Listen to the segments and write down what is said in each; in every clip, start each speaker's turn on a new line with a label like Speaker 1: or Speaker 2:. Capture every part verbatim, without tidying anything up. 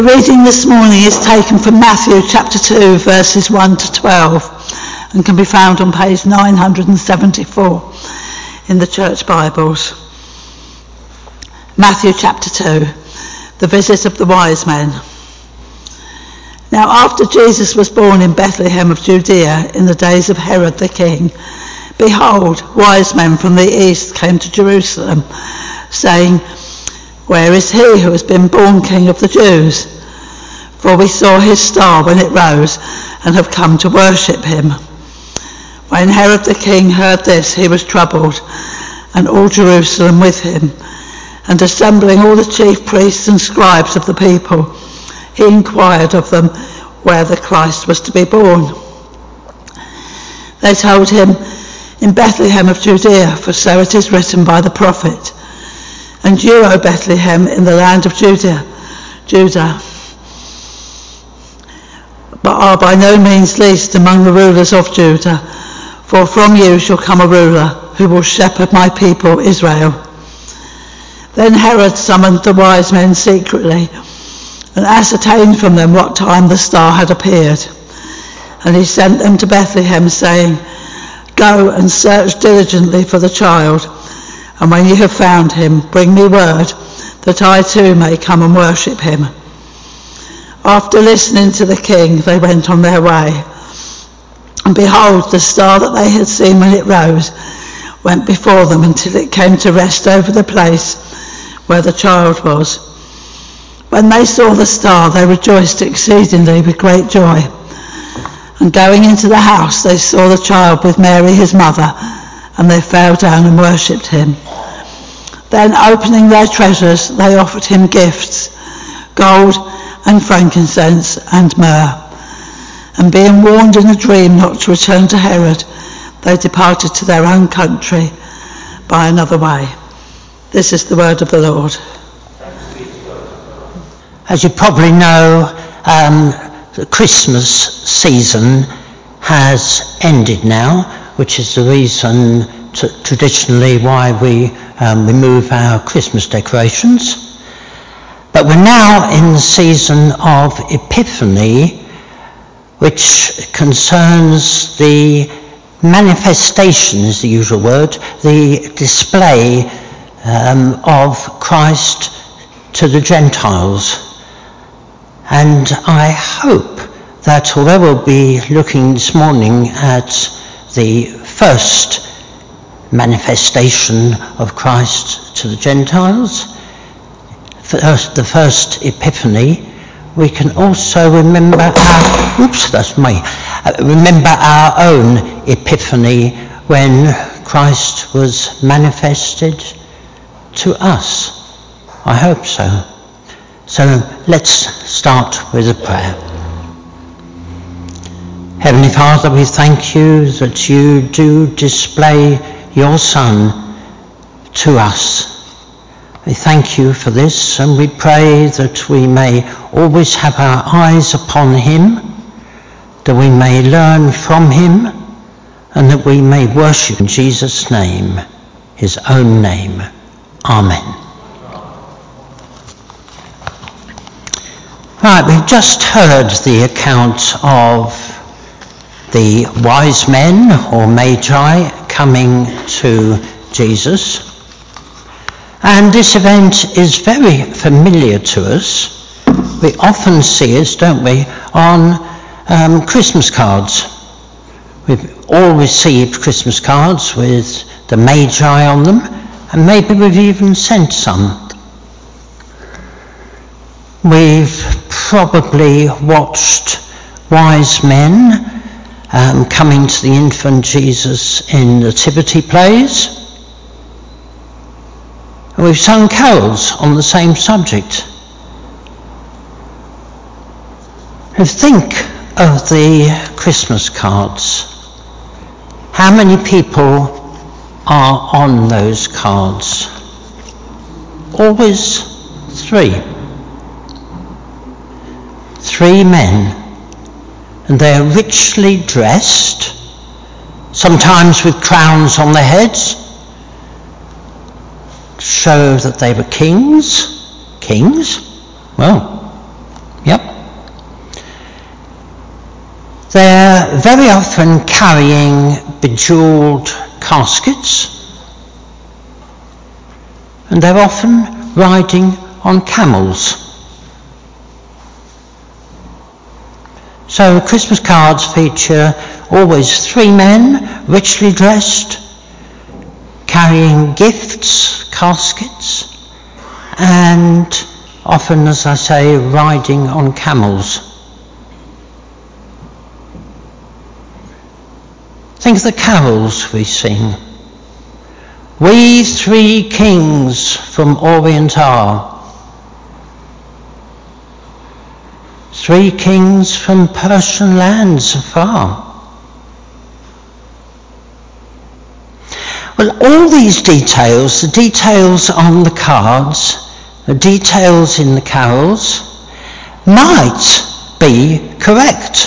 Speaker 1: The reading this morning is taken from Matthew chapter two, verses one to twelve, and can be found on page nine hundred seventy-four in the Church Bibles. Matthew chapter two, the visit of the wise men. Now after Jesus was born in Bethlehem of Judea in the days of Herod the king, behold, wise men from the east came to Jerusalem, saying, "Where is he who has been born King of the Jews? For we saw his star when it rose and have come to worship him." When Herod the king heard this, he was troubled, and all Jerusalem with him. And assembling all the chief priests and scribes of the people, he inquired of them where the Christ was to be born. They told him, "In Bethlehem of Judea, for so it is written by the prophet. And you, O Bethlehem, in the land of Judah, Judah, but are by no means least among the rulers of Judah, for from you shall come a ruler who will shepherd my people Israel." Then Herod summoned the wise men secretly and ascertained from them what time the star had appeared. And he sent them to Bethlehem, saying, "Go and search diligently for the child, and when you have found him, bring me word, that I too may come and worship him." After listening to the king, they went on their way. And behold, the star that they had seen when it rose went before them until it came to rest over the place where the child was. When they saw the star, they rejoiced exceedingly with great joy. And going into the house, they saw the child with Mary his mother, and they fell down and worshipped him. Then, opening their treasures, they offered him gifts, gold and frankincense and myrrh. And being warned in a dream not to return to Herod, they departed to their own country by another way. This is the word of the Lord.
Speaker 2: As you probably know, um, the Christmas season has ended now, which is the reason to, traditionally why we um, remove our Christmas decorations. But we're now in the season of Epiphany, which concerns the manifestation, is the usual word, the display um, of Christ to the Gentiles. And I hope that although we'll be looking this morning at the first manifestation of Christ to the Gentiles, first, the first Epiphany, we can also remember our, oops, that's me, uh, remember our own Epiphany when Christ was manifested to us. I hope so. So let's start with a prayer. Heavenly Father, we thank you that you do display your Son to us. We thank you for this, and we pray that we may always have our eyes upon him, that we may learn from him, and that we may worship in Jesus' name, his own name. Amen. Right, we've just heard the account of the wise men or magi coming to Jesus. And this event is very familiar to us. We often see it, don't we, on um, Christmas cards. We've all received Christmas cards with the Magi on them, and maybe we've even sent some. We've probably watched wise men um, coming to the infant Jesus in nativity plays. And we've sung carols on the same subject. And think of the Christmas cards. How many people are on those cards? Always three. Three men. And they're richly dressed, sometimes with crowns on their heads, show that they were kings. Kings? Well, very often carrying bejeweled caskets, and they're often riding on camels. So Christmas cards feature always three men, richly dressed, carrying gifts, caskets, and often, as I say, riding on camels. Think of the carols we sing. We three kings from Orient are, three kings from Persian lands afar. Well, all these details, the details on the cards, the details in the carols, might be correct.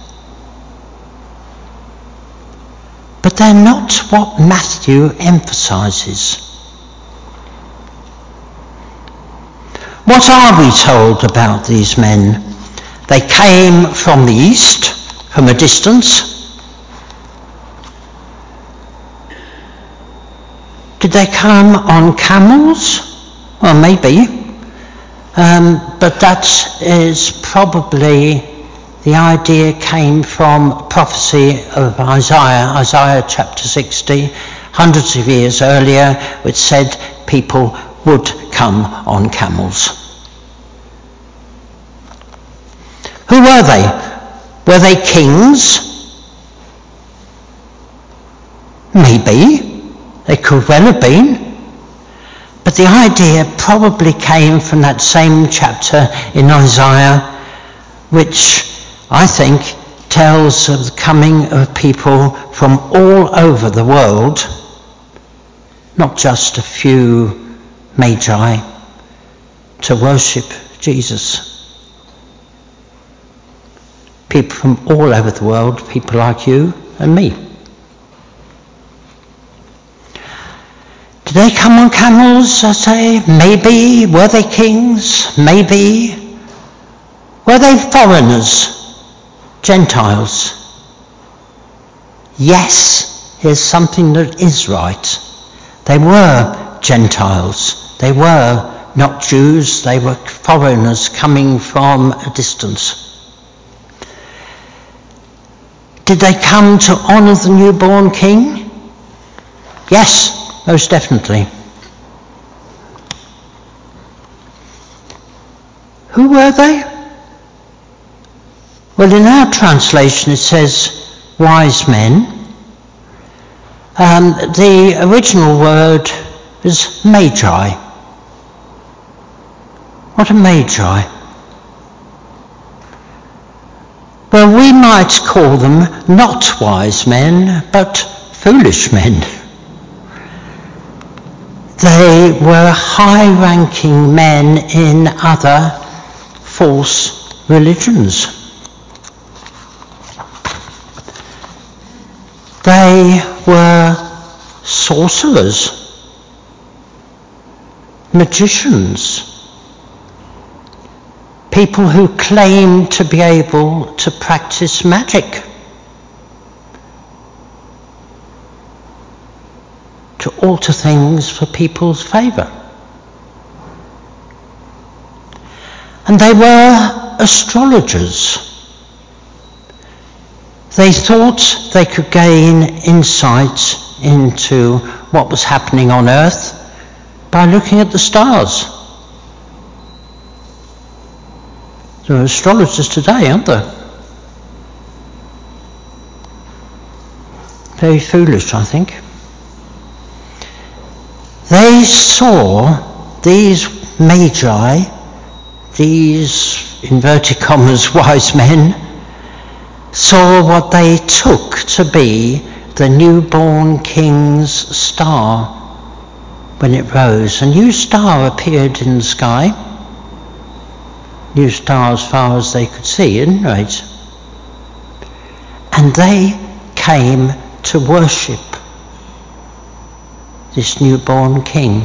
Speaker 2: But they're not what Matthew emphasises. What are we told about these men? They came from the east, from a distance. Did they come on camels? Well, maybe. Um, but that is probably, the idea came from prophecy of Isaiah, Isaiah chapter sixty, hundreds of years earlier, which said people would come on camels. Who were they? Were they kings? Maybe. They could well have been. But the idea probably came from that same chapter in Isaiah, which I think tells of the coming of people from all over the world, not just a few magi, to worship Jesus. People from all over the world, people like you and me. Did they come on camels, I say? Maybe. Were they kings? Maybe. Were they foreigners? Gentiles? Yes, here's something that is right. They were Gentiles. They were not Jews. They were foreigners coming from a distance. Did they come to honour the newborn king? Yes, most definitely. Who were they? Well, in our translation it says wise men. Um, the original word is magi. What are magi? Well, we might call them not wise men, but foolish men. They were high-ranking men in other false religions. They were sorcerers, magicians, people who claimed to be able to practice magic, to alter things for people's favour. And they were astrologers. They thought they could gain insight into what was happening on Earth by looking at the stars. There are astrologers today, aren't there? Very foolish, I think. They saw these magi, these inverted commas wise men, saw what they took to be the newborn king's star when it rose. A new star appeared in the sky. New star as far as they could see, isn't it? And they came to worship this newborn king.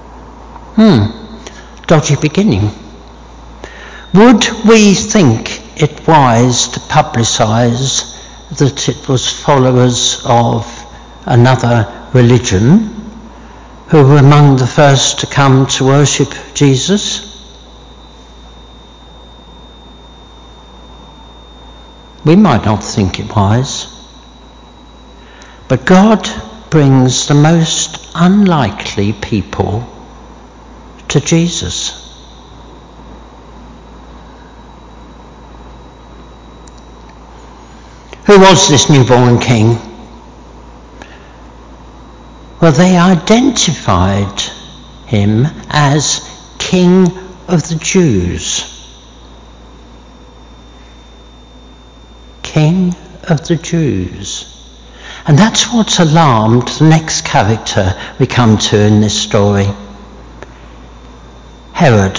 Speaker 2: Hmm, dodgy beginning. Would we think it wise to publicise that it was followers of another religion who were among the first to come to worship Jesus? We might not think it wise, but God brings the most unlikely people to Jesus. Who was this newborn king? Well, they identified him as King of the Jews. King of the Jews. And that's what's alarmed the next character we come to in this story, Herod.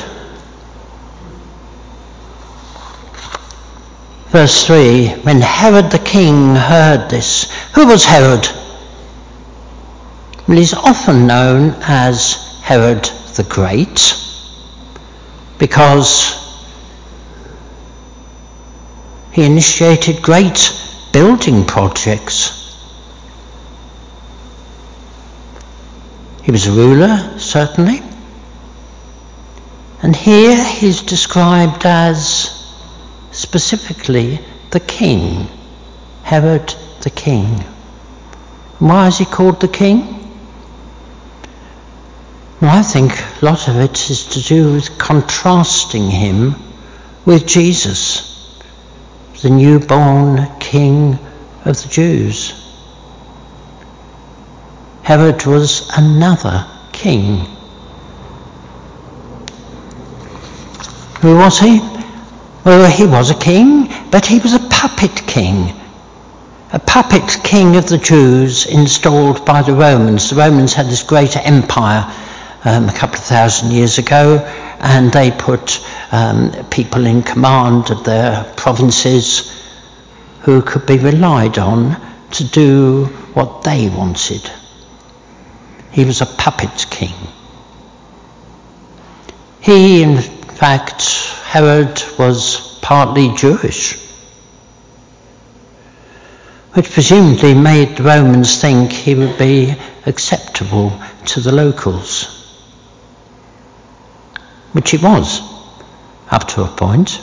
Speaker 2: Verse three, when Herod the king heard this. Who was Herod? Well, he's often known as Herod the Great because he initiated great building projects. He was a ruler, certainly. And here he's described as specifically the king, Herod the king. Why is he called the king? Well, I think a lot of it is to do with contrasting him with Jesus, the newborn King of the Jews. Herod was another king. Who was he? Well, he was a king, but he was a puppet king. A puppet king of the Jews installed by the Romans. The Romans had this great empire um, a couple of thousand years ago, and they put um, people in command of their provinces who could be relied on to do what they wanted. He was a puppet king. He, in fact, Herod was partly Jewish, which presumably made the Romans think he would be acceptable to the locals, which he was, up to a point.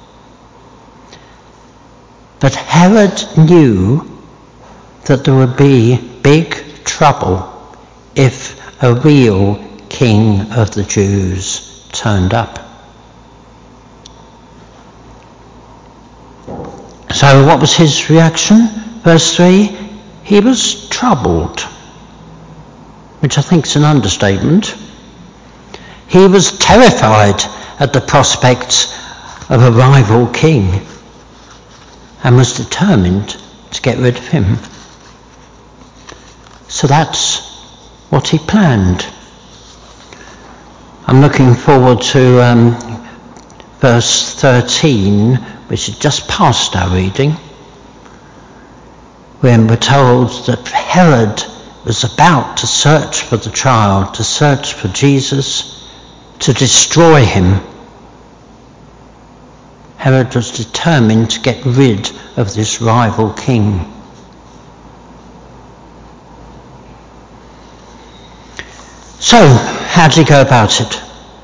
Speaker 2: But Herod knew that there would be big trouble if a real king of the Jews turned up. So what was his reaction? Verse three, he was troubled, which I think is an understatement. He was terrified at the prospect of a rival king and was determined to get rid of him. So that's what he planned. I'm looking forward to um, verse thirteen, which is just past our reading, when we're told that Herod was about to search for the child, to search for Jesus, to destroy him. Herod was determined to get rid of this rival king. So, how did he go about it?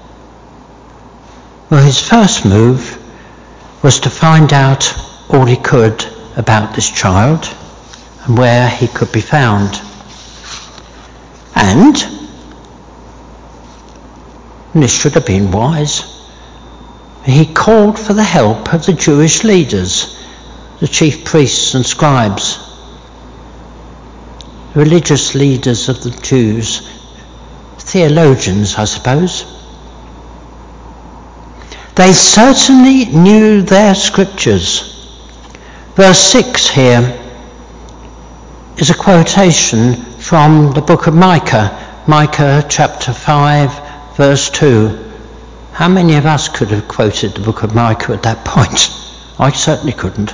Speaker 2: Well, his first move was to find out all he could about this child and where he could be found. And, and this should have been wise, he called for the help of the Jewish leaders, the chief priests and scribes, the religious leaders of the Jews, theologians, I suppose. They certainly knew their scriptures. Verse six here is a quotation from the book of Micah, Micah chapter five, verse two. How many of us could have quoted the book of Micah at that point? I certainly couldn't.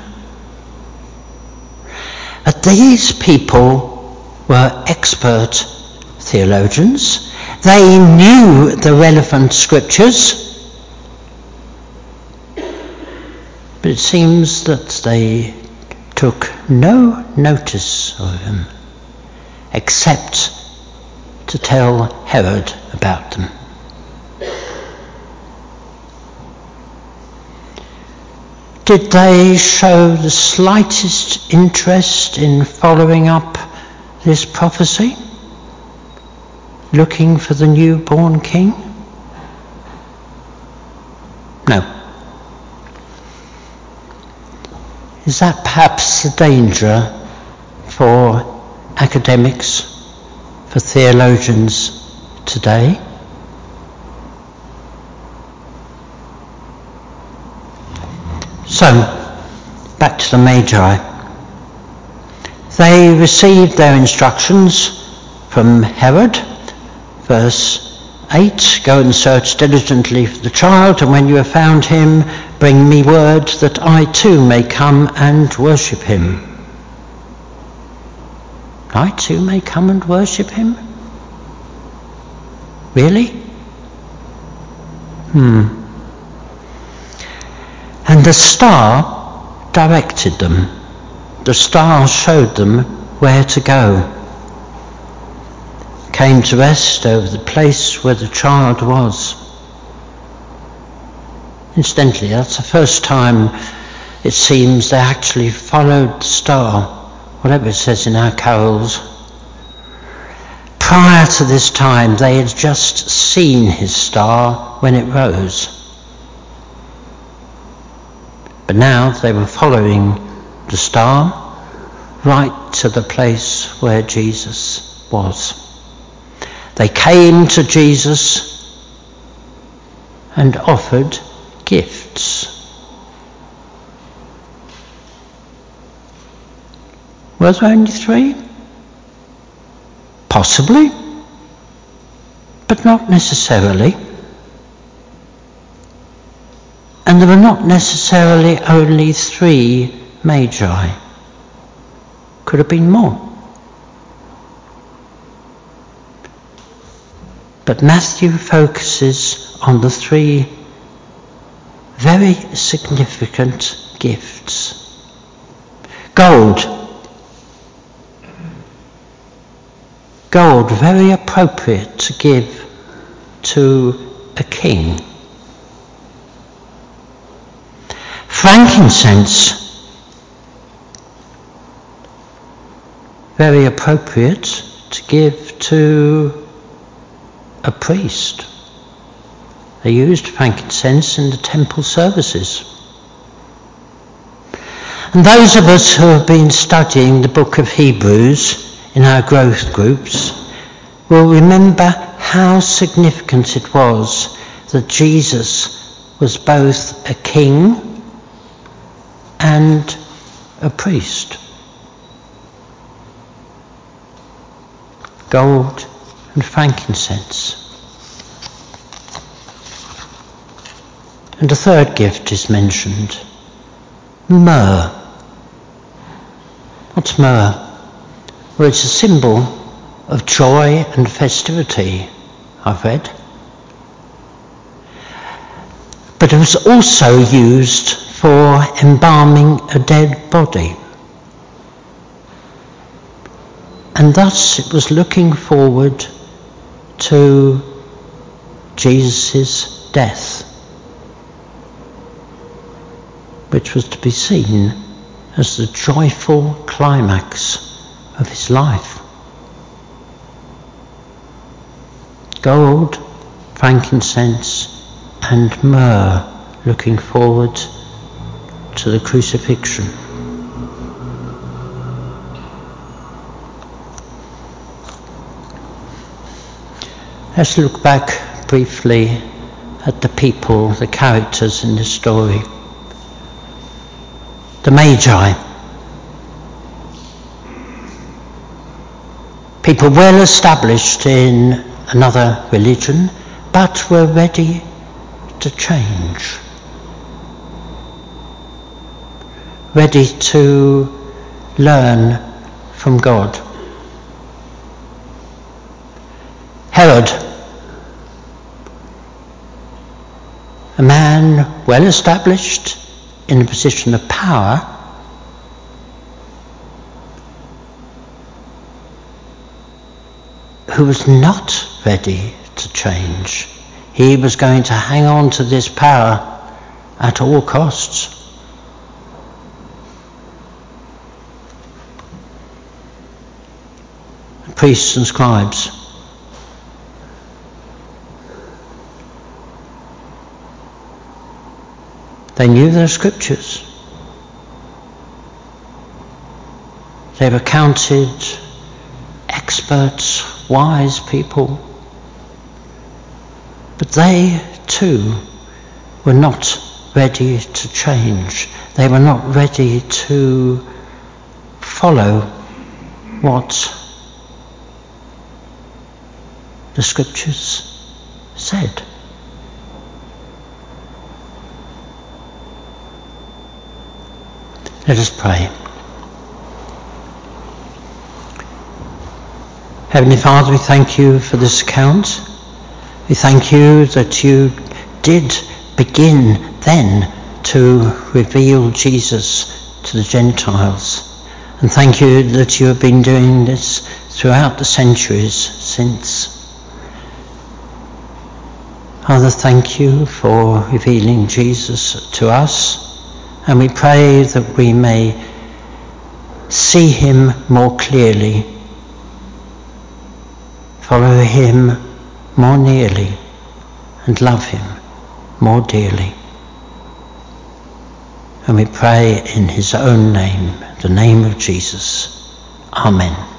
Speaker 2: But these people were expert theologians. They knew the relevant scriptures. But it seems that they took no notice of him, except to tell Herod about them. Did they show the slightest interest in following up this prophecy, looking for the newborn king? No. Is that perhaps the danger for academics, for theologians today? So, back to the Magi. They received their instructions from Herod. Verse eight, go and search diligently for the child, and when you have found him, bring me word that I too may come and worship him. I too may come and worship him? Really? Hmm. And the star directed them. The star showed them where to go. Came to rest over the place where the child was. Incidentally, that's the first time it seems they actually followed the star, whatever it says in our carols. Prior to this time, they had just seen his star when it rose. But now they were following the star right to the place where Jesus was. They came to Jesus and offered gifts. Were there only three? Possibly, but not necessarily. And there were not necessarily only three magi. Could have been more. But Matthew focuses on the three very significant gifts. Gold. Gold, very appropriate to give to a king. Frankincense, very appropriate to give to a priest. They used frankincense in the temple services. And those of us who have been studying the book of Hebrews in our growth groups will remember how significant it was that Jesus was both a king and a priest. Gold and frankincense. And a third gift is mentioned. Myrrh. What's myrrh? Well, it's a symbol of joy and festivity, I've read. But it was also used for embalming a dead body. And thus it was looking forward to Jesus' death, which was to be seen as the joyful climax of his life. Gold, frankincense, and myrrh, looking forward to the crucifixion. Let's look back briefly at the people, the characters in this story. The Magi. People well established in another religion, but were ready to change. Ready to learn from God. Herod, a man well established in a position of power, who was not ready to change. He was going to hang on to this power at all costs. Priests and scribes, they knew their scriptures. They were counted experts, wise people. But they too were not ready to change. They were not ready to follow what the scriptures said. Let us pray. Heavenly Father, we thank you for this account. We thank you that you did begin then to reveal Jesus to the Gentiles. And thank you that you have been doing this throughout the centuries since. Father, thank you for revealing Jesus to us, and we pray that we may see him more clearly, follow him more nearly, and love him more dearly. And we pray in his own name, the name of Jesus. Amen.